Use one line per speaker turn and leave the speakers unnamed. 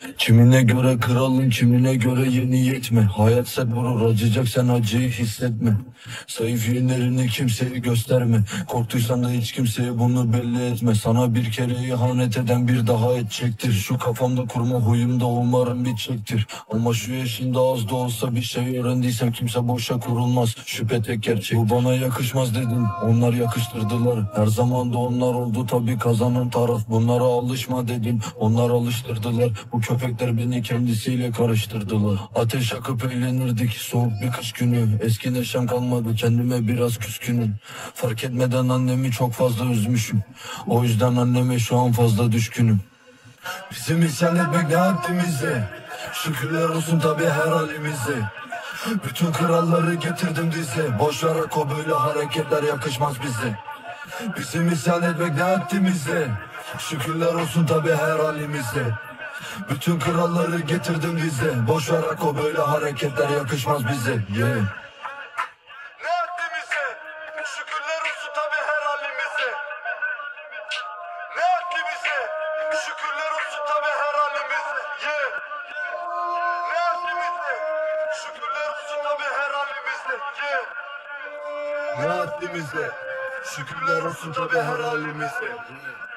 Kimine göre kralın, kimine göre yeni yetme. Hayat sert vurur, acıyacak, sen acıyı hissetme. Zayıf yönlerini kimseye gösterme. Korktuysan da hiç kimseye bunu belli etme. Sana bir kere ihanet eden bir daha edecektir. Şu kafamda kurma huyumda umarım bitecektir. Ama şu yaşında az da olsa bir şey öğrendiysem kimse boşa kurulmaz. Şüphe tek gerçek. Bu bana yakışmaz dedin, onlar yakıştırdılar. Her zaman da onlar oldu tabi kazanan taraf. Bunlara alışma dedin, onlar alıştırdılar. Bu köpekler beni kendisiyle karıştırdılar. Ateş yakıp eğlenirdik soğuk bir kış günü. Eski neşem kalmadı, kendime biraz küskünüm. Fark etmeden annemi çok fazla üzmüşüm. O yüzden anneme şu an fazla düşkünüm. Bizim isyan etmek ne haddimize. Şükürler olsun tabi her halimize. Bütün kralları getirdim dize. Boş ver Ako, böyle hareketler yakışmaz bize. Bizim isyan etmek ne haddimize. Şükürler olsun tabi her halimize. Bütün kralları getirdim dize. Boş ver Ako, böyle hareketler yakışmaz bize. Yeah.
Ne haddimize, şükürler olsun tabi her halimize. Ne haddimize, şükürler olsun tabi her halimize. Yeah. Ne haddimize, şükürler olsun tabi her halimize. Yeah.
Ne haddimize, şükürler olsun tabi her halimize.